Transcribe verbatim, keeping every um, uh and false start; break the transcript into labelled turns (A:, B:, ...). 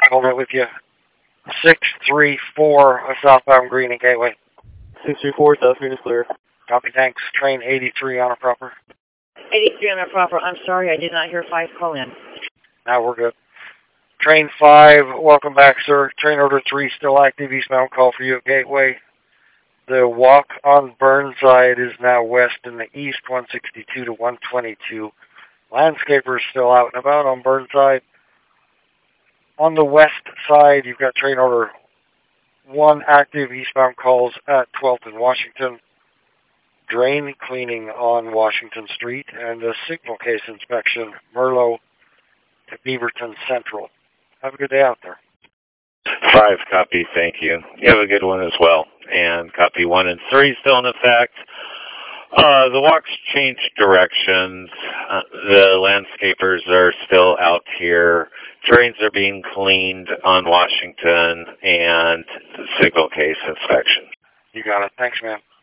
A: hold it with you. six three four, southbound Green and Gateway.
B: six three four, South Green is clear.
A: Copy, thanks. Train eighty-three on a proper.
C: eighty-three on a proper. I'm sorry, I did not hear five call in.
A: Now we're good. Train five, welcome back, sir. Train order three, still active, eastbound call for you at Gateway. The walk on Burnside is now west in the east, one sixty-two to one twenty-two. Landscaper's still out and about on Burnside. On the west side, you've got train order one active eastbound calls at twelfth and Washington. Drain cleaning on Washington Street and a signal case inspection, Merlo to Beaverton Central. Have a good day out there.
D: Five, copy, thank you. You have a good one as well. And copy one and three still in effect. Uh, the walks changed directions. Uh, the landscapers are still out here. Drains are being cleaned on Washington and the signal case inspection.
A: You got it. Thanks, man.